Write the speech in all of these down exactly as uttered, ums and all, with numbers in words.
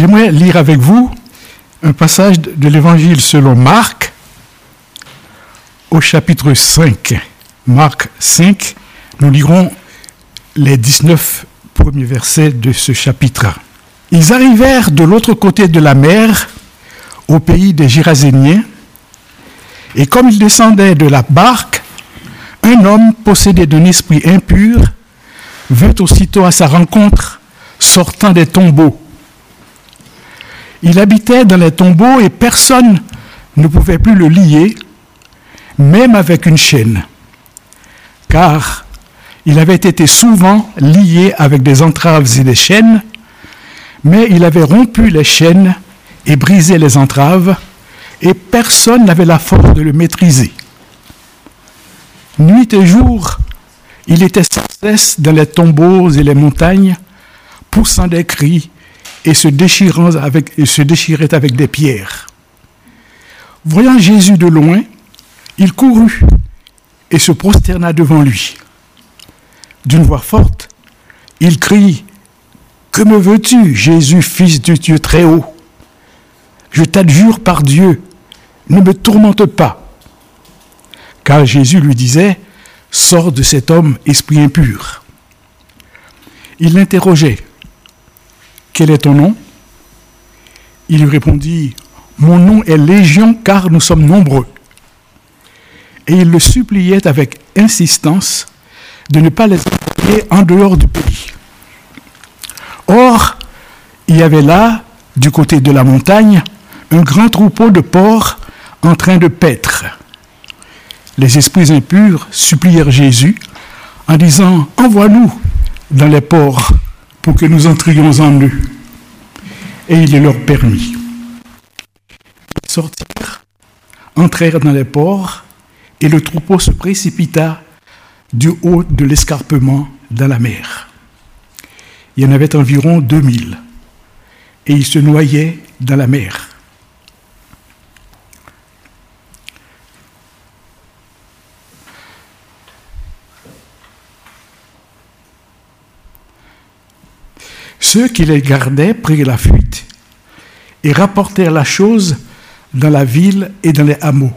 J'aimerais lire avec vous un passage de l'Évangile selon Marc, au chapitre cinq. Marc cinq, nous lirons les dix-neuf premiers versets de ce chapitre. Ils arrivèrent de l'autre côté de la mer, au pays des Géraséniens, et comme ils descendaient de la barque, un homme possédé d'un esprit impur vint aussitôt à sa rencontre, sortant des tombeaux. Il habitait dans les tombeaux et personne ne pouvait plus le lier, même avec une chaîne, car il avait été souvent lié avec des entraves et des chaînes, mais il avait rompu les chaînes et brisé les entraves, et personne n'avait la force de le maîtriser. Nuit et jour, il était sans cesse dans les tombeaux et les montagnes, poussant des cris et se déchirant avec, et se déchirait avec des pierres. Voyant Jésus de loin, il courut et se prosterna devant lui. D'une voix forte, il crie « Que me veux-tu, Jésus, fils du Dieu très haut? Je t'adjure par Dieu, ne me tourmente pas. » Car Jésus lui disait « Sors de cet homme, esprit impur. » Il l'interrogeait. « Quel est ton nom ?» Il lui répondit « Mon nom est Légion, car nous sommes nombreux. » Et il le suppliait avec insistance de ne pas les envoyer en dehors du pays. Or, il y avait là, du côté de la montagne, un grand troupeau de porcs en train de paître. Les esprits impurs supplièrent Jésus en disant « Envoie-nous dans les porcs pour que nous entrions en eux. » Et il les leur permit. Ils sortirent, entrèrent dans les porcs, et le troupeau se précipita du haut de l'escarpement dans la mer. Il y en avait environ deux mille, et ils se noyaient dans la mer. Ceux qui les gardaient prirent la fuite et rapportèrent la chose dans la ville et dans les hameaux.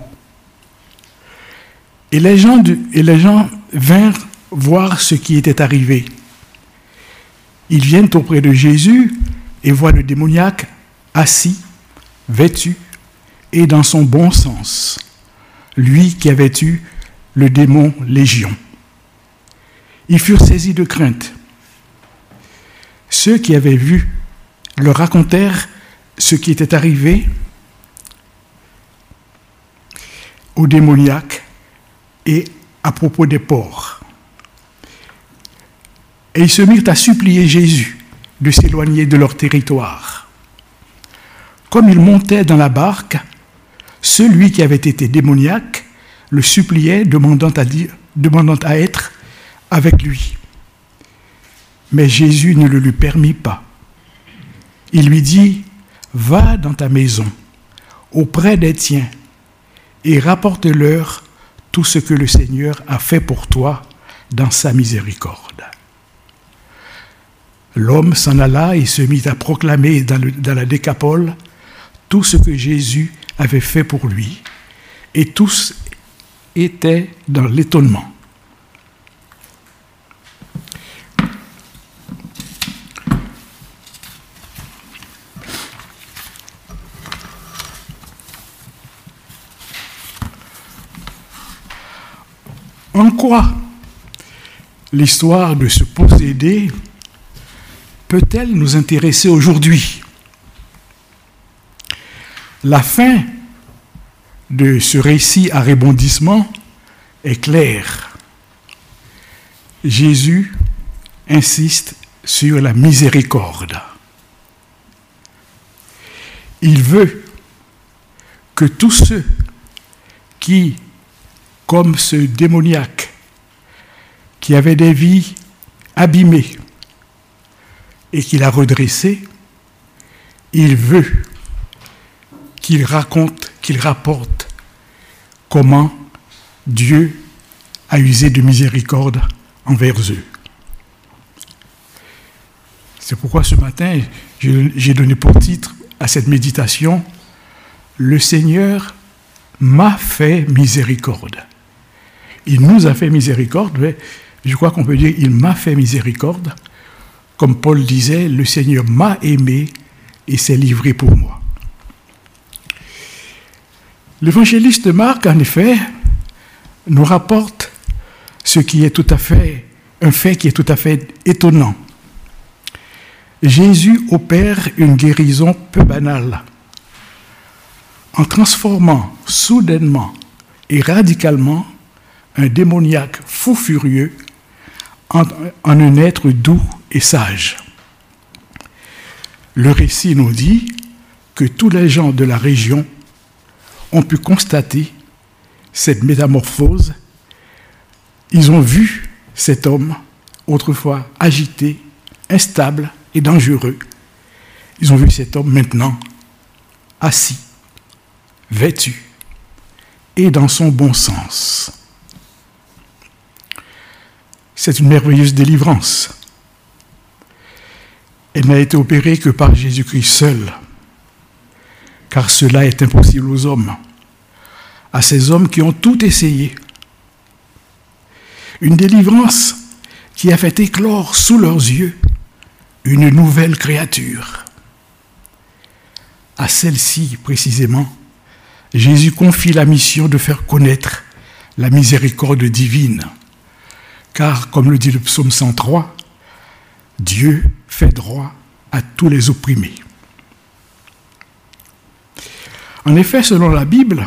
Et les gens, du, et les gens vinrent voir ce qui était arrivé. Ils viennent auprès de Jésus et voient le démoniaque assis, vêtu et dans son bon sens, lui qui avait eu le démon Légion. Ils furent saisis de crainte. Ceux qui avaient vu leur racontèrent ce qui était arrivé au démoniaque et à propos des porcs. Et ils se mirent à supplier Jésus de s'éloigner de leur territoire. Comme il montait dans la barque, celui qui avait été démoniaque le suppliait, demandant à, dire, demandant à être avec lui. Mais Jésus ne le lui permit pas. Il lui dit « Va dans ta maison, auprès des tiens, et rapporte-leur tout ce que le Seigneur a fait pour toi dans sa miséricorde. » L'homme s'en alla et se mit à proclamer dans, le, dans la Décapole tout ce que Jésus avait fait pour lui, et tous étaient dans l'étonnement. En quoi l'histoire de ce possédé peut-elle nous intéresser aujourd'hui? La fin de ce récit à rebondissement est claire. Jésus insiste sur la miséricorde. Il veut que tous ceux qui, comme ce démoniaque, qui avait des vies abîmées et qu'il a redressées, il veut qu'il raconte, qu'il rapporte comment Dieu a usé de miséricorde envers eux. C'est pourquoi ce matin, j'ai donné pour titre à cette méditation « Le Seigneur m'a fait miséricorde ». Il nous a fait miséricorde, mais je crois qu'on peut dire « Il m'a fait miséricorde ». Comme Paul disait, « Le Seigneur m'a aimé et s'est livré pour moi ». L'évangéliste Marc, en effet, nous rapporte ce qui est tout à fait, un fait qui est tout à fait étonnant. Jésus opère une guérison peu banale en transformant soudainement et radicalement un démoniaque fou furieux en, en un être doux et sage. Le récit nous dit que tous les gens de la région ont pu constater cette métamorphose. Ils ont vu cet homme, autrefois agité, instable et dangereux. Ils ont vu cet homme maintenant assis, vêtu et dans son bon sens. C'est une merveilleuse délivrance. Elle n'a été opérée que par Jésus-Christ seul, car cela est impossible aux hommes, à ces hommes qui ont tout essayé. Une délivrance qui a fait éclore sous leurs yeux une nouvelle créature. À celle-ci, précisément, Jésus confie la mission de faire connaître la miséricorde divine, car, comme le dit le psaume cent trois, Dieu fait droit à tous les opprimés. En effet, selon la Bible,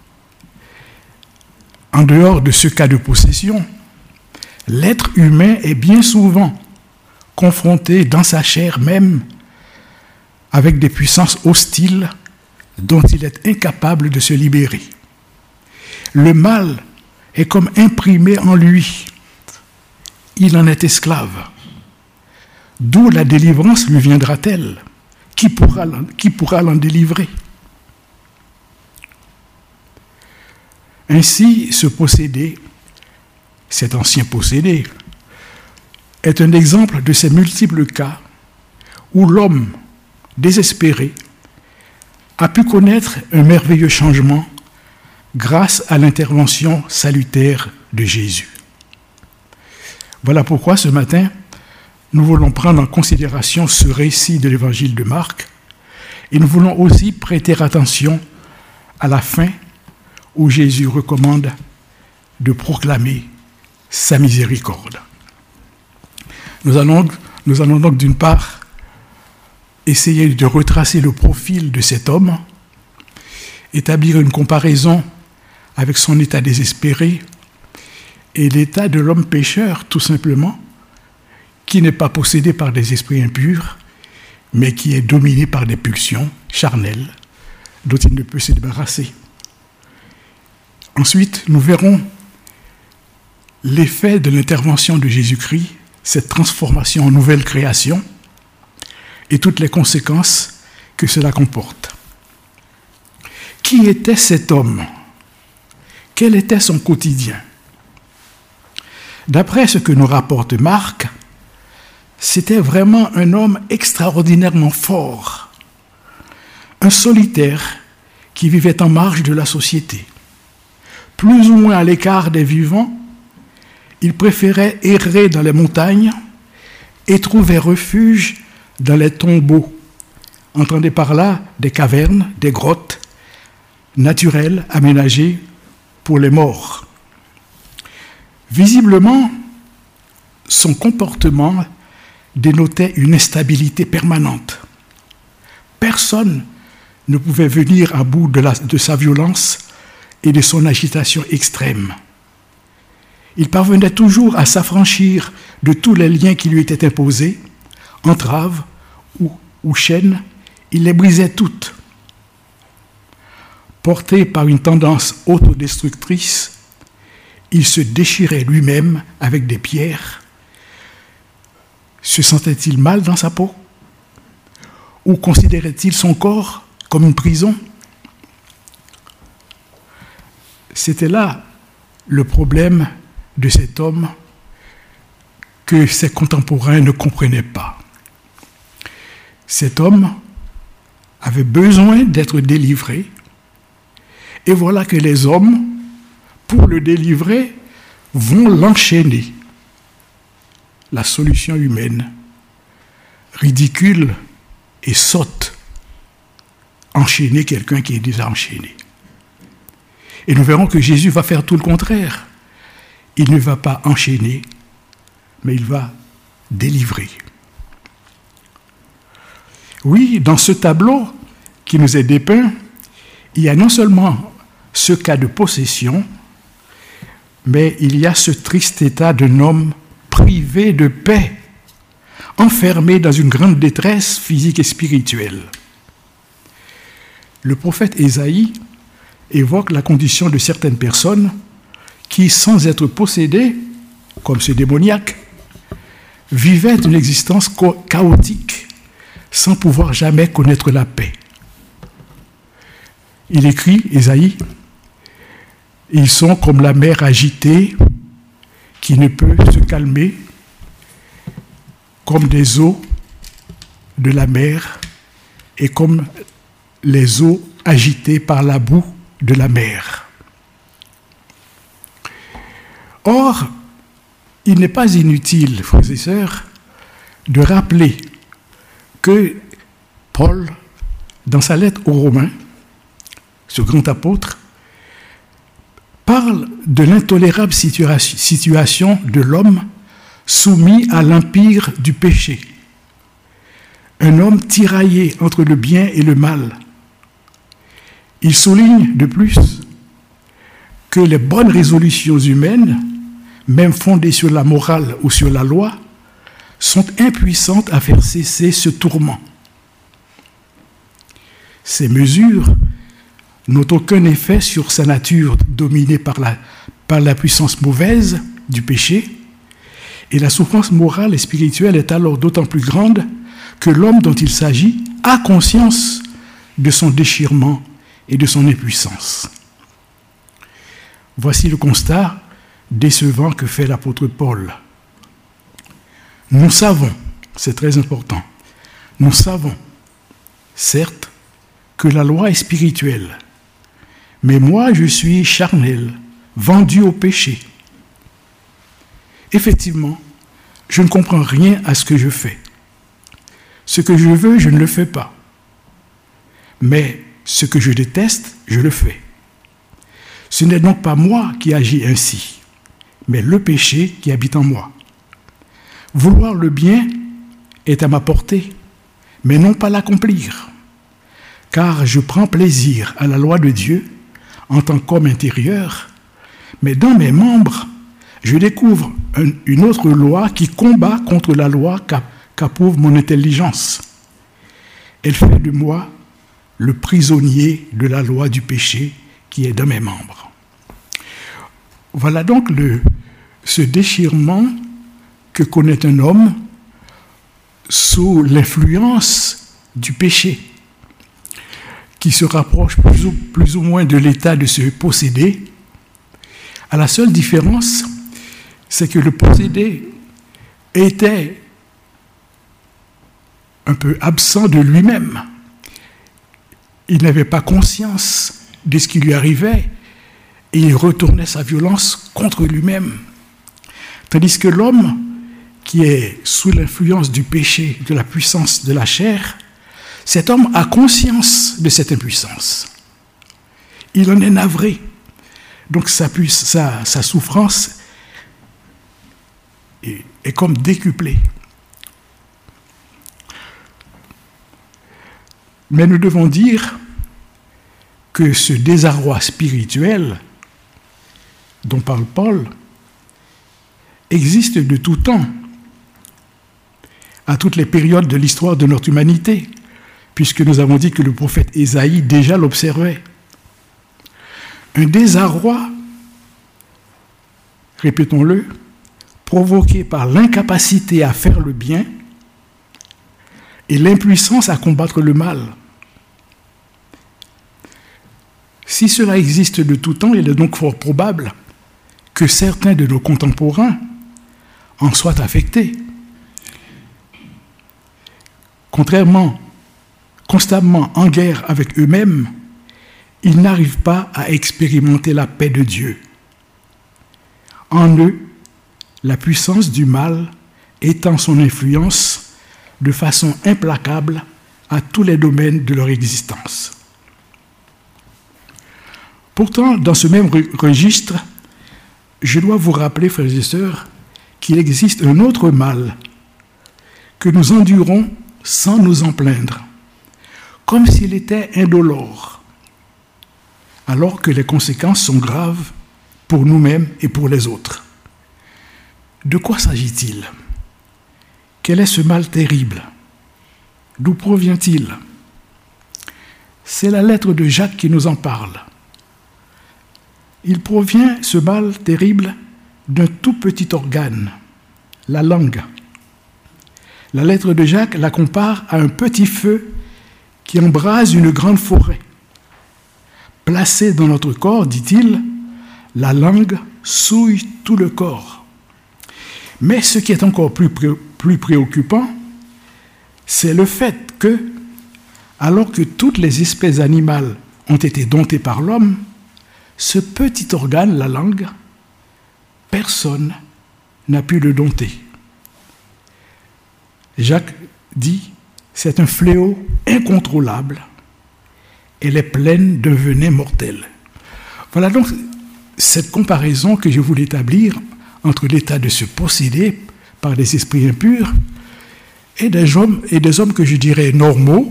en dehors de ce cas de possession, l'être humain est bien souvent confronté dans sa chair même avec des puissances hostiles dont il est incapable de se libérer. Le mal est comme imprimé en lui. Il en est esclave. D'où la délivrance lui viendra-t-elle ? Qui pourra, qui pourra l'en délivrer ? Ainsi, ce possédé, cet ancien possédé, est un exemple de ces multiples cas où l'homme, désespéré, a pu connaître un merveilleux changement grâce à l'intervention salutaire de Jésus. Voilà pourquoi ce matin, nous voulons prendre en considération ce récit de l'évangile de Marc et nous voulons aussi prêter attention à la fin où Jésus recommande de proclamer sa miséricorde. Nous allons, nous allons donc d'une part essayer de retracer le profil de cet homme, établir une comparaison avec son état désespéré et l'état de l'homme pécheur, tout simplement, qui n'est pas possédé par des esprits impurs, mais qui est dominé par des pulsions charnelles dont il ne peut se débarrasser. Ensuite, nous verrons l'effet de l'intervention de Jésus-Christ, cette transformation en nouvelle création, et toutes les conséquences que cela comporte. Qui était cet homme ? Quel était son quotidien ? D'après ce que nous rapporte Marc, c'était vraiment un homme extraordinairement fort, un solitaire qui vivait en marge de la société. Plus ou moins à l'écart des vivants, il préférait errer dans les montagnes et trouver refuge dans les tombeaux. Entendez par là des cavernes, des grottes naturelles aménagées pour les morts. Visiblement, son comportement dénotait une instabilité permanente. Personne ne pouvait venir à bout de, la, de sa violence et de son agitation extrême. Il parvenait toujours à s'affranchir de tous les liens qui lui étaient imposés, entraves ou, ou chaînes, il les brisait toutes. Porté par une tendance autodestructrice, il se déchirait lui-même avec des pierres. Se sentait-il mal dans sa peau ? Ou considérait-il son corps comme une prison ? C'était là le problème de cet homme que ses contemporains ne comprenaient pas. cet homme avait besoin d'être délivré. Et voilà que les hommes, pour le délivrer, vont l'enchaîner. La solution humaine, ridicule et sotte, enchaîner quelqu'un qui est déjà enchaîné. Et nous verrons que Jésus va faire tout le contraire. Il ne va pas enchaîner, mais il va délivrer. Oui, dans ce tableau qui nous est dépeint, il y a non seulement ce cas de possession, mais il y a ce triste état d'un homme privé de paix, enfermé dans une grande détresse physique et spirituelle. Le prophète Ésaïe évoque la condition de certaines personnes qui, sans être possédées, comme ce démoniaque, vivaient une existence chaotique, sans pouvoir jamais connaître la paix. Il écrit, Ésaïe, « Ils sont comme la mer agitée qui ne peut se calmer, comme des eaux de la mer et comme les eaux agitées par la boue de la mer. » Or, il n'est pas inutile, frères et sœurs, de rappeler que Paul, dans sa lettre aux Romains, ce grand apôtre, parle de l'intolérable situation de l'homme soumis à l'empire du péché. Un homme tiraillé entre le bien et le mal. Il souligne de plus que les bonnes résolutions humaines, même fondées sur la morale ou sur la loi, sont impuissantes à faire cesser ce tourment. Ces mesures n'ont aucun effet sur sa nature dominée par la, par la puissance mauvaise du péché, et la souffrance morale et spirituelle est alors d'autant plus grande que l'homme dont il s'agit a conscience de son déchirement et de son impuissance. Voici le constat décevant que fait l'apôtre Paul. Nous savons, c'est très important, nous savons, certes, que la loi est spirituelle, mais moi je suis charnel, vendu au péché. Effectivement, je ne comprends rien à ce que je fais. Ce que je veux, je ne le fais pas. Mais ce que je déteste, je le fais. Ce n'est donc pas moi qui agis ainsi, mais le péché qui habite en moi. Vouloir le bien est à ma portée, mais non pas l'accomplir. Car je prends plaisir à la loi de Dieu en tant qu'homme intérieur, mais dans mes membres, je découvre un, une autre loi qui combat contre la loi qu'approuve mon intelligence. Elle fait de moi le prisonnier de la loi du péché qui est dans mes membres. Voilà donc le, ce déchirement que connaît un homme sous l'influence du péché, qui se rapproche plus ou, plus ou moins de l'état de se posséder. À la seule différence, c'est que le possédé était un peu absent de lui-même. Il n'avait pas conscience de ce qui lui arrivait et il retournait sa violence contre lui-même. Tandis que l'homme qui est sous l'influence du péché, de la puissance de la chair, cet homme a conscience de cette impuissance. Il en est navré. Donc sa, sa, sa souffrance est, est comme décuplée. Mais nous devons dire que ce désarroi spirituel dont parle Paul existe de tout temps, à toutes les périodes de l'histoire de notre humanité, puisque nous avons dit que le prophète Ésaïe déjà l'observait. Un désarroi, répétons-le, provoqué par l'incapacité à faire le bien et l'impuissance à combattre le mal. Si cela existe de tout temps, il est donc fort probable que certains de nos contemporains en soient affectés. Contrairement constamment en guerre avec eux-mêmes, ils n'arrivent pas à expérimenter la paix de Dieu. En eux, la puissance du mal étend son influence de façon implacable à tous les domaines de leur existence. Pourtant, dans ce même registre, je dois vous rappeler, frères et sœurs, qu'il existe un autre mal que nous endurons sans nous en plaindre, comme s'il était indolore, alors que les conséquences sont graves pour nous-mêmes et pour les autres. De quoi s'agit-il? Quel est ce mal terrible? D'où provient-il? C'est la lettre de Jacques qui nous en parle. Il provient, ce mal terrible, d'un tout petit organe, la langue. La lettre de Jacques la compare à un petit feu qui embrase une grande forêt. Placée dans notre corps, dit-il, la langue souille tout le corps. Mais ce qui est encore plus, pré- plus préoccupant, c'est le fait que, alors que toutes les espèces animales ont été domptées par l'homme, ce petit organe, la langue, personne n'a pu le dompter. Jacques dit, c'est un fléau incontrôlable. Elle est pleine d'un venin mortel. Voilà donc cette comparaison que je voulais établir entre l'état de se posséder par des esprits impurs et des hommes, et des hommes que je dirais normaux,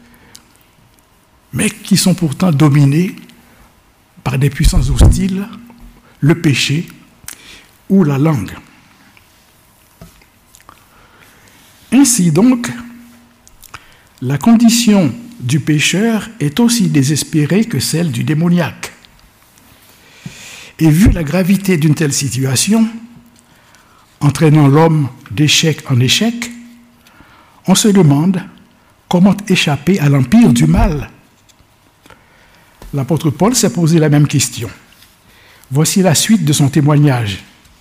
mais qui sont pourtant dominés par des puissances hostiles, le péché ou la langue. Ainsi donc, la condition du pécheur est aussi désespérée que celle du démoniaque. Et vu la gravité d'une telle situation, entraînant l'homme d'échec en échec, on se demande comment échapper à l'empire du mal. L'apôtre Paul s'est posé la même question. Voici la suite de son témoignage.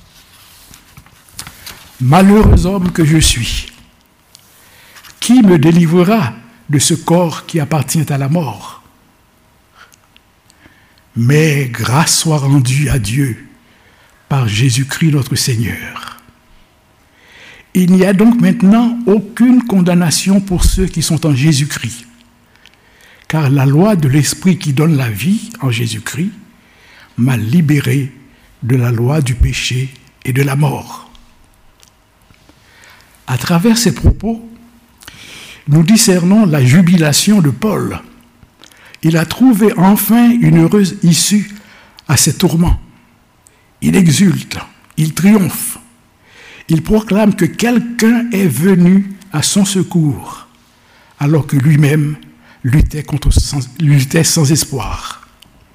« Malheureux homme que je suis, qui me délivrera de ce corps qui appartient à la mort? Mais grâce soit rendue à Dieu par Jésus-Christ notre Seigneur. Il n'y a donc maintenant aucune condamnation pour ceux qui sont en Jésus-Christ, car la loi de l'Esprit qui donne la vie en Jésus-Christ m'a libéré de la loi du péché et de la mort. » À travers ces propos, nous discernons la jubilation de Paul. Il a trouvé enfin une heureuse issue à ses tourments. Il exulte, il triomphe. Il proclame que quelqu'un est venu à son secours, alors que lui-même luttait, contre, sans, luttait sans espoir.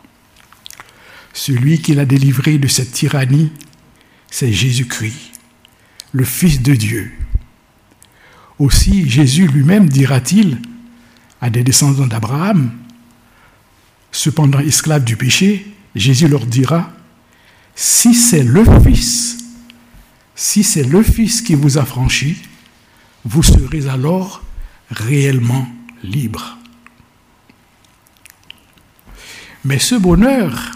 Celui qui l'a délivré de cette tyrannie, c'est Jésus-Christ, le Fils de Dieu. Aussi, Jésus lui-même dira-t-il à des descendants d'Abraham, cependant esclaves du péché, Jésus leur dira, « Si c'est le Fils, si c'est le Fils qui vous a franchi, vous serez alors réellement libres. » Mais ce bonheur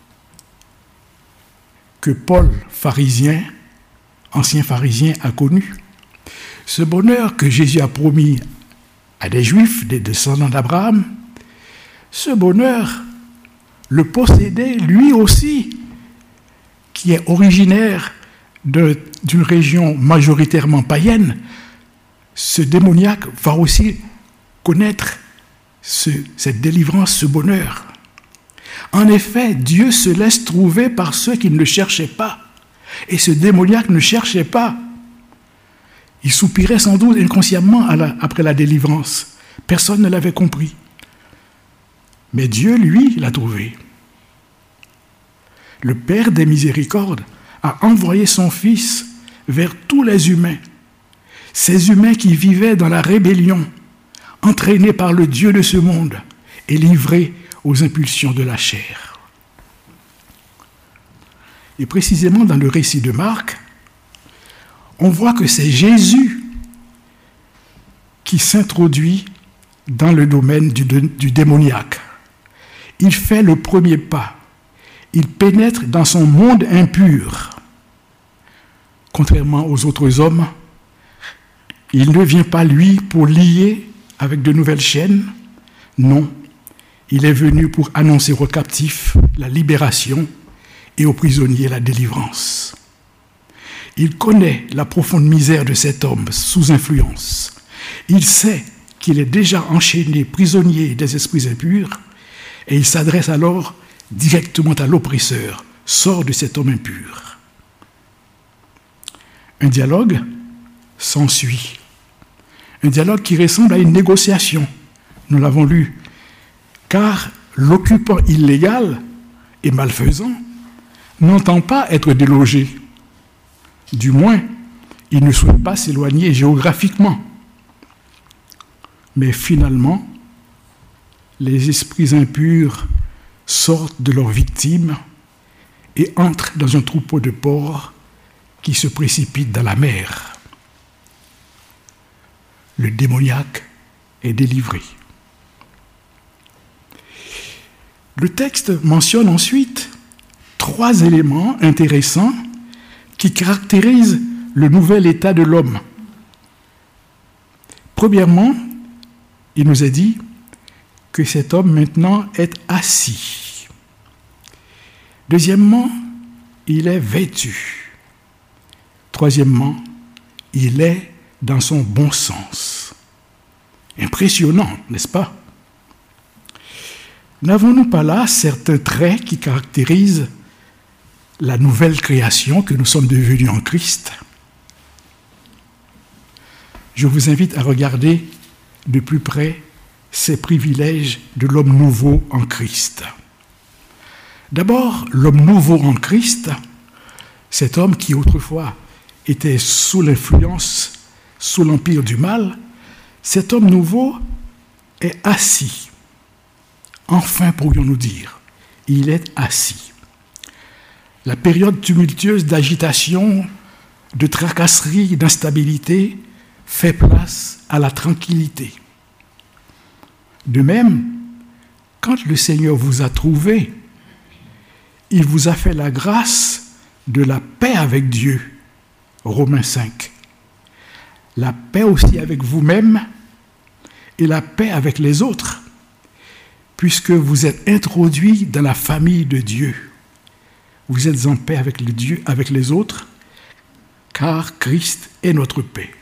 que Paul, pharisien, ancien pharisien, a connu, ce bonheur que Jésus a promis à des Juifs, des descendants d'Abraham, ce bonheur le possédait lui aussi, qui est originaire de, d'une région majoritairement païenne. Ce démoniaque va aussi connaître ce, cette délivrance, ce bonheur. En effet, Dieu se laisse trouver par ceux qui ne le cherchaient pas. Et ce démoniaque ne cherchait pas. Il soupirait sans doute inconsciemment à la, après la délivrance. Personne ne l'avait compris. Mais Dieu, lui, l'a trouvé. Le Père des miséricordes a envoyé son Fils vers tous les humains, ces humains qui vivaient dans la rébellion, entraînés par le Dieu de ce monde et livrés aux impulsions de la chair. Et précisément dans le récit de Marc, on voit que c'est Jésus qui s'introduit dans le domaine du, du démoniaque. Il fait le premier pas. Il pénètre dans son monde impur. Contrairement aux autres hommes, il ne vient pas, lui, pour lier avec de nouvelles chaînes. Non, il est venu pour annoncer aux captifs la libération et aux prisonniers la délivrance. Il connaît la profonde misère de cet homme sous influence. Il sait qu'il est déjà enchaîné, prisonnier des esprits impurs, et il s'adresse alors directement à l'oppresseur. Sors de cet homme impur. Un dialogue s'ensuit. Un dialogue qui ressemble à une négociation. Nous l'avons lu. Car l'occupant illégal et malfaisant n'entend pas être délogé. Du moins, il ne souhaite pas s'éloigner géographiquement. Mais finalement, les esprits impurs sortent de leurs victimes et entrent dans un troupeau de porcs qui se précipite dans la mer. Le démoniaque est délivré. Le texte mentionne ensuite trois éléments intéressants qui caractérisent le nouvel état de l'homme. Premièrement, il nous est dit que cet homme maintenant est assis. Deuxièmement, il est vêtu. Troisièmement, il est dans son bon sens. Impressionnant, n'est-ce pas? N'avons-nous pas là certains traits qui caractérisent la nouvelle création que nous sommes devenus en Christ? Je vous invite à regarder de plus près ces privilèges de l'homme nouveau en Christ. D'abord, l'homme nouveau en Christ, cet homme qui autrefois était sous l'influence, sous l'empire du mal, cet homme nouveau est assis. Enfin, pourrions-nous dire, il est assis. La période tumultueuse d'agitation, de tracasserie, d'instabilité fait place à la tranquillité. De même, quand le Seigneur vous a trouvé, il vous a fait la grâce de la paix avec Dieu. Romains cinq. La paix aussi avec vous-même et la paix avec les autres, puisque vous êtes introduits dans la famille de Dieu. Vous êtes en paix avec le Dieu, avec les autres, car Christ est notre paix.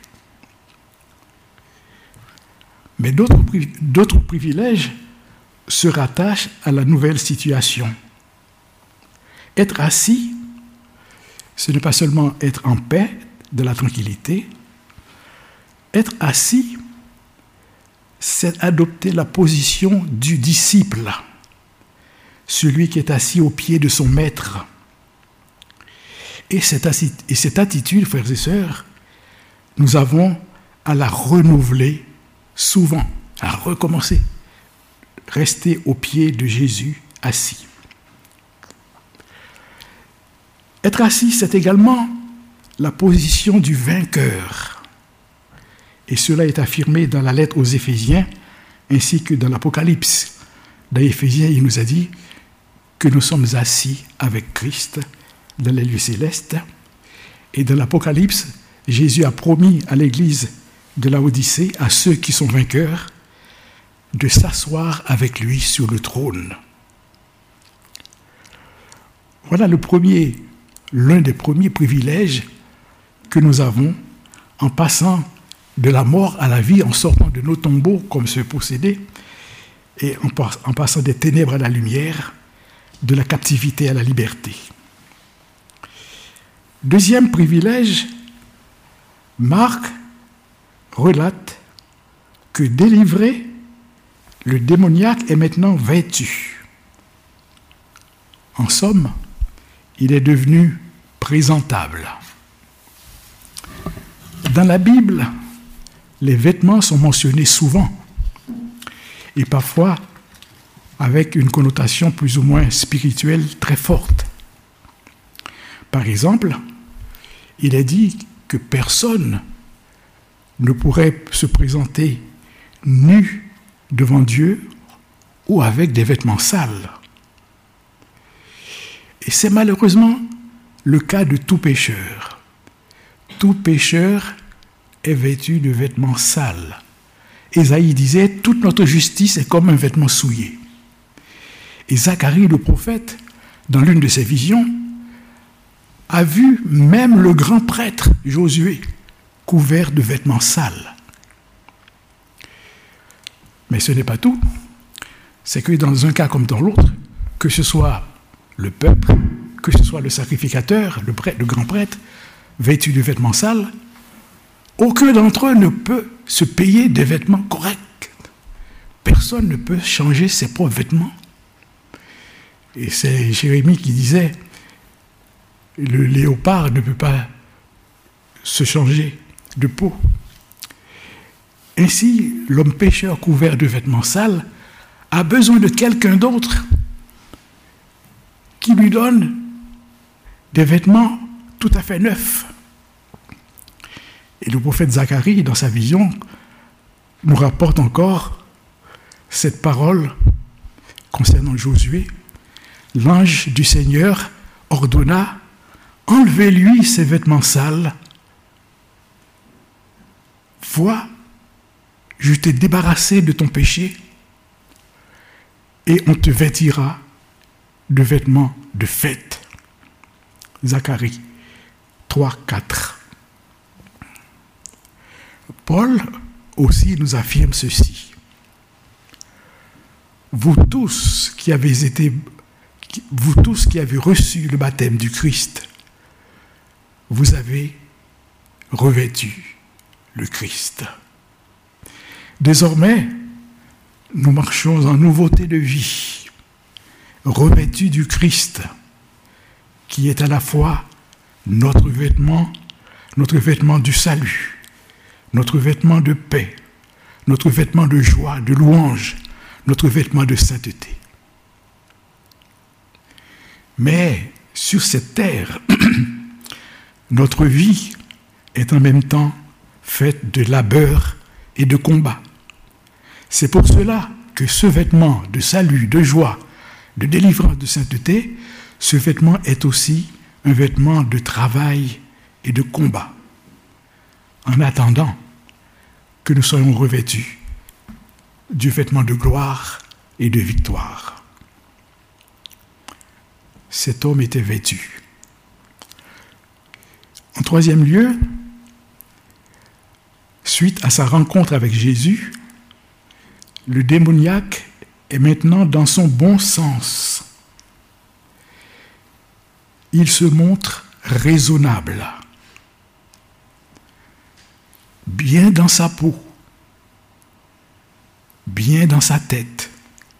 Mais d'autres, d'autres privilèges se rattachent à la nouvelle situation. Être assis, ce n'est pas seulement être en paix, de la tranquillité. Être assis, c'est adopter la position du disciple, celui qui est assis au pied de son maître. Et cette, assi- et cette attitude, frères et sœurs, nous avons à la renouveler souvent, à recommencer. Rester au pied de Jésus assis. Être assis, c'est également la position du vainqueur. Et cela est affirmé dans la lettre aux Éphésiens, ainsi que dans l'Apocalypse. Dans Éphésiens, il nous a dit que nous sommes assis avec Christ dans les lieux célestes. Et dans l'Apocalypse, Jésus a promis à l'Église de Laodicée, à ceux qui sont vainqueurs, de s'asseoir avec lui sur le trône. Voilà le premier, l'un des premiers privilèges que nous avons en passant de la mort à la vie, en sortant de nos tombeaux comme ce possédé, et en, en passant des ténèbres à la lumière, de la captivité à la liberté. Deuxième privilège, Marc relate que délivré, le démoniaque est maintenant vêtu. En somme, il est devenu présentable. Dans la Bible, les vêtements sont mentionnés souvent et parfois avec une connotation plus ou moins spirituelle très forte. Par exemple, il est dit que personne ne pourrait se présenter nu devant Dieu ou avec des vêtements sales. Et c'est malheureusement le cas de tout pécheur. Tout pécheur est vêtu de vêtements sales. Ésaïe disait, toute notre justice est comme un vêtement souillé. Et Zacharie, le prophète, dans l'une de ses visions, a vu même le grand prêtre Josué couvert de vêtements sales. Mais ce n'est pas tout. C'est que dans un cas comme dans l'autre, que ce soit le peuple, que ce soit le sacrificateur, le, prêtre, le grand prêtre, vêtu de vêtements sales, aucun d'entre eux ne peut se payer des vêtements corrects. Personne ne peut changer ses propres vêtements. Et c'est Jérémie qui disait, le léopard ne peut pas se changer de peau. Ainsi, l'homme pécheur couvert de vêtements sales a besoin de quelqu'un d'autre qui lui donne des vêtements tout à fait neufs. Et le prophète Zacharie, dans sa vision, nous rapporte encore cette parole concernant Josué. L'ange du Seigneur ordonna, enlevez-lui ses vêtements sales. Vois, je t'ai débarrassé de ton péché et on te vêtira de vêtements de fête. Zacharie trois, quatre. Paul aussi nous affirme ceci. Vous tous qui avez été, vous tous qui avez reçu le baptême du Christ, vous avez revêtu le Christ. Désormais, nous marchons en nouveauté de vie, revêtus du Christ, qui est à la fois notre vêtement, notre vêtement du salut, notre vêtement de paix, notre vêtement de joie, de louange, notre vêtement de sainteté. Mais sur cette terre, notre vie est en même temps faite de labeur et de combat. C'est pour cela que ce vêtement de salut, de joie, de délivrance, de sainteté, ce vêtement est aussi un vêtement de travail et de combat, en attendant que nous soyons revêtus du vêtement de gloire et de victoire. Cet homme était vêtu. En troisième lieu, suite à sa rencontre avec Jésus, le démoniaque est maintenant dans son bon sens. Il se montre raisonnable, bien dans sa peau, bien dans sa tête.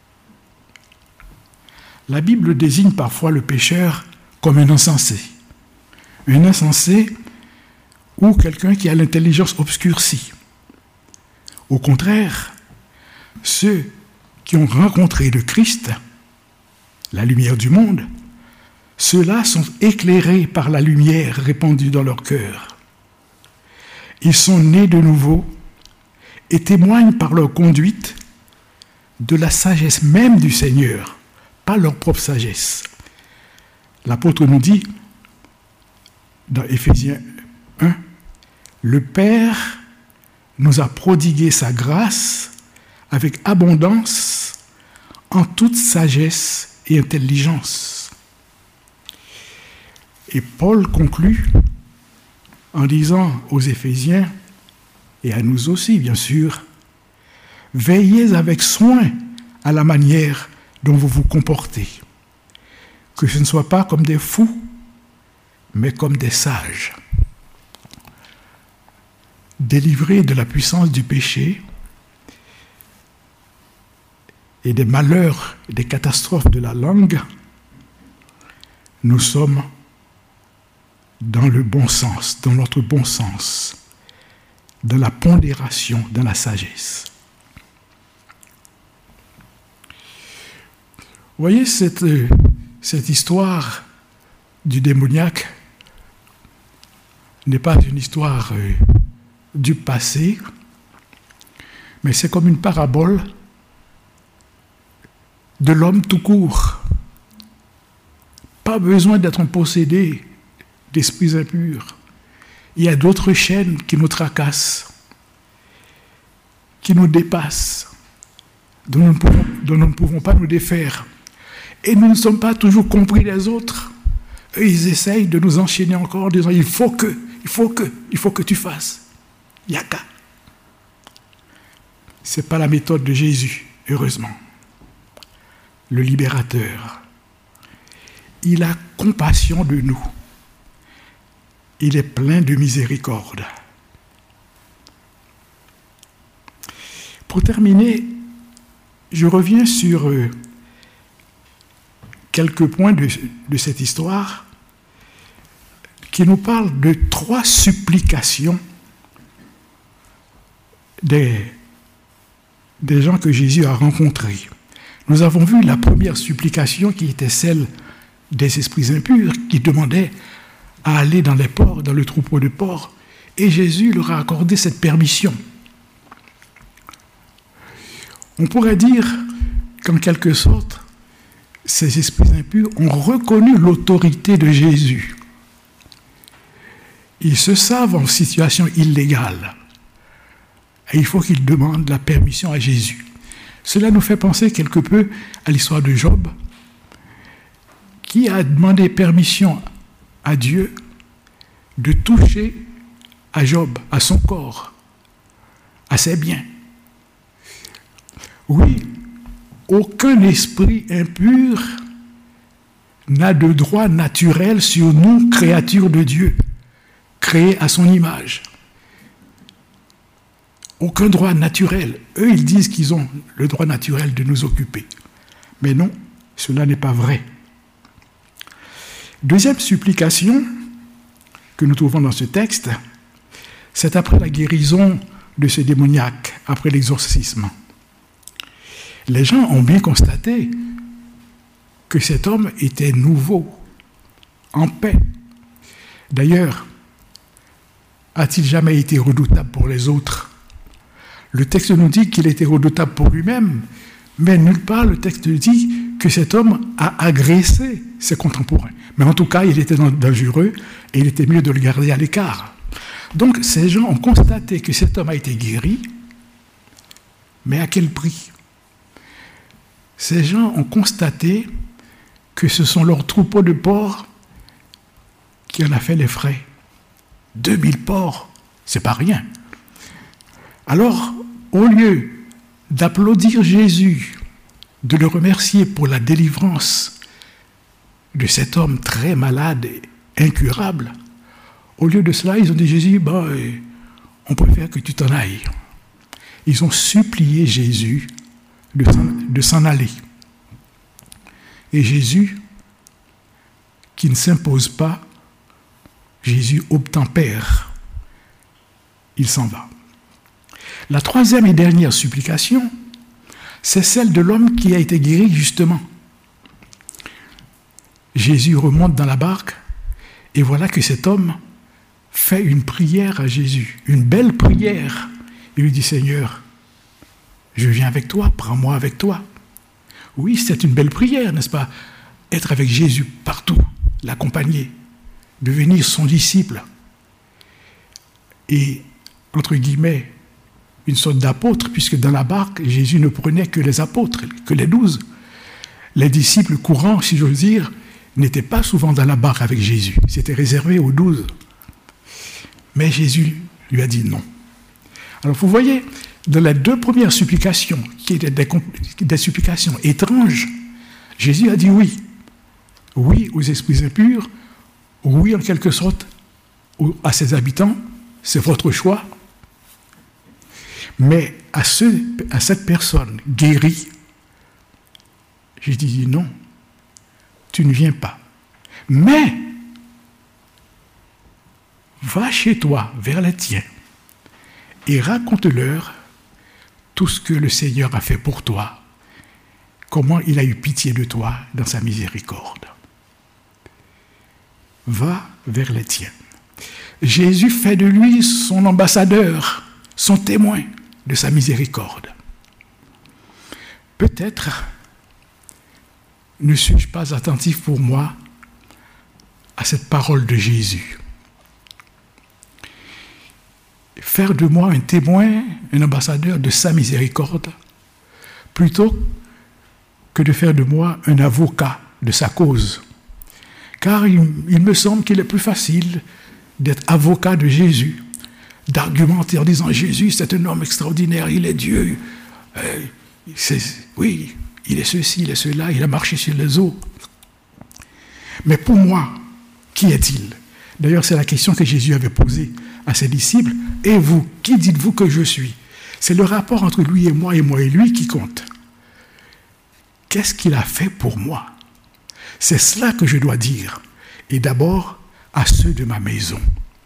La Bible désigne parfois le pécheur comme un insensé. Un insensé ou quelqu'un qui a l'intelligence obscurcie. Au contraire, ceux qui ont rencontré le Christ, la lumière du monde, ceux-là sont éclairés par la lumière répandue dans leur cœur. Ils sont nés de nouveau et témoignent par leur conduite de la sagesse même du Seigneur, pas leur propre sagesse. L'apôtre nous dit, dans Éphésiens un, le Père nous a prodigué sa grâce avec abondance en toute sagesse et intelligence. Et Paul conclut en disant aux Éphésiens, et à nous aussi bien sûr, veillez avec soin à la manière dont vous vous comportez, que ce ne soit pas comme des fous, mais comme des sages, délivrés de la puissance du péché et des malheurs, des catastrophes de la langue. Nous sommes dans le bon sens, dans notre bon sens, dans la pondération, dans la sagesse. Vous voyez, cette, cette histoire du démoniaque n'est pas une histoire euh, du passé, mais c'est comme une parabole de l'homme tout court. Pas besoin d'être possédé d'esprits impurs. Il y a d'autres chaînes qui nous tracassent, qui nous dépassent, dont nous ne pouvons, dont nous ne pouvons pas nous défaire. Et nous ne sommes pas toujours compris des autres. Eux, ils essayent de nous enchaîner encore en disant « il faut que, il faut que, il faut que tu fasses ». Il n'y a qu'à. Ce n'est pas la méthode de Jésus, heureusement. Le libérateur. Il a compassion de nous. Il est plein de miséricorde. Pour terminer, je reviens sur euh, quelques points de, de cette histoire qui nous parlent de trois supplications des, des gens que Jésus a rencontrés. Nous avons vu la première supplication qui était celle des esprits impurs qui demandaient à aller dans les porcs, dans le troupeau de porcs, et Jésus leur a accordé cette permission. On pourrait dire qu'en quelque sorte, ces esprits impurs ont reconnu l'autorité de Jésus. Ils se savent en situation illégale. Et il faut qu'ils demandent la permission à Jésus. Cela nous fait penser quelque peu à l'histoire de Job, qui a demandé permission à Dieu de toucher à Job, à son corps, à ses biens. Oui, aucun esprit impur n'a de droit naturel sur nous, créatures de Dieu, créées à son image. Aucun droit naturel. Eux, ils disent qu'ils ont le droit naturel de nous occuper. Mais non, cela n'est pas vrai. Deuxième supplication que nous trouvons dans ce texte, c'est après la guérison de ce démoniaque, après l'exorcisme. Les gens ont bien constaté que cet homme était nouveau, en paix. D'ailleurs, a-t-il jamais été redoutable pour les autres? Le texte nous dit qu'il était redoutable pour lui-même, mais nulle part le texte dit que cet homme a agressé ses contemporains. Mais en tout cas, il était dangereux et il était mieux de le garder à l'écart. Donc, ces gens ont constaté que cet homme a été guéri, mais à quel prix? Ces gens ont constaté que ce sont leurs troupeaux de porcs qui en a fait les frais. deux mille porcs, c'est pas rien. Alors, au lieu d'applaudir Jésus, de le remercier pour la délivrance de cet homme très malade et incurable, au lieu de cela, ils ont dit, Jésus, bah, on préfère que tu t'en ailles. Ils ont supplié Jésus de s'en, de s'en aller. Et Jésus, qui ne s'impose pas, Jésus obtempère. Il s'en va. La troisième et dernière supplication, c'est celle de l'homme qui a été guéri justement. Jésus remonte dans la barque et voilà que cet homme fait une prière à Jésus, une belle prière. Il lui dit, Seigneur, je viens avec toi, prends-moi avec toi. Oui, c'est une belle prière, n'est-ce pas? Être avec Jésus partout, l'accompagner, devenir son disciple. Et, entre guillemets, une sorte d'apôtre, puisque dans la barque, Jésus ne prenait que les apôtres, que les douze. Les disciples courants, si j'ose dire, n'étaient pas souvent dans la barque avec Jésus. C'était réservé aux douze. Mais Jésus lui a dit non. Alors vous voyez, dans les deux premières supplications, qui étaient des, des supplications étranges, Jésus a dit oui. Oui aux esprits impurs, oui en quelque sorte à ses habitants, c'est votre choix. Mais à, ce, à cette personne guérie, j'ai dit non, tu ne viens pas. Mais, va chez toi, vers les tiens, et raconte-leur tout ce que le Seigneur a fait pour toi, comment il a eu pitié de toi dans sa miséricorde. Va vers les tiens. Jésus fait de lui son ambassadeur, son témoin de sa miséricorde. Peut-être ne suis-je pas attentif pour moi à cette parole de Jésus? Faire de moi un témoin, un ambassadeur de sa miséricorde, plutôt que de faire de moi un avocat de sa cause. Car il, il me semble qu'il est plus facile d'être avocat de Jésus, d'argumenter en disant « Jésus, c'est un homme extraordinaire, il est Dieu. Euh, c'est, oui, il est ceci, il est cela, il a marché sur les eaux. » Mais pour moi, qui est-il? D'ailleurs, c'est la question que Jésus avait posée à ses disciples. « Et vous, qui dites-vous que je suis ?» C'est le rapport entre lui et moi et moi et lui qui compte. Qu'est-ce qu'il a fait pour moi? C'est cela que je dois dire. Et d'abord, à ceux de ma maison.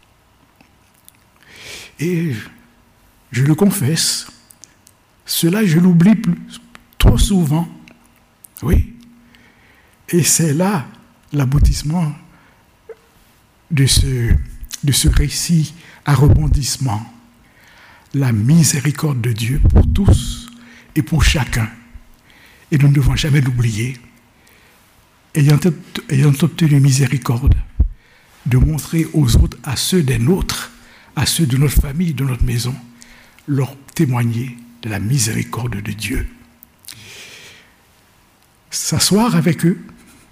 Et je le confesse, cela je l'oublie plus, trop souvent. Oui. Et c'est là l'aboutissement de ce, de ce récit à rebondissement. La miséricorde de Dieu pour tous et pour chacun. Et nous ne devons jamais l'oublier. Ayant, ayant obtenu miséricorde, de montrer aux autres, à ceux des nôtres, à ceux de notre famille, de notre maison, leur témoigner de la miséricorde de Dieu. S'asseoir avec eux,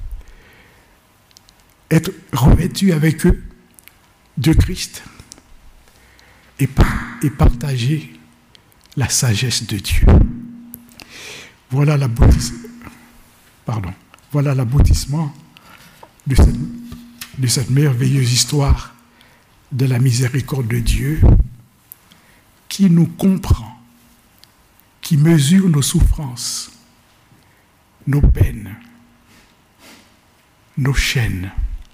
être revêtu avec eux de Christ et, et partager la sagesse de Dieu. Voilà l'aboutissement, pardon, voilà l'aboutissement de cette, de cette merveilleuse histoire de la miséricorde de Dieu qui nous comprend, qui mesure nos souffrances, nos peines, nos chaînes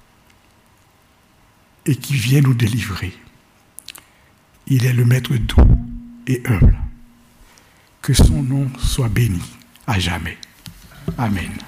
et qui vient nous délivrer. Il est le Maître doux et humble. Que son nom soit béni à jamais. Amen.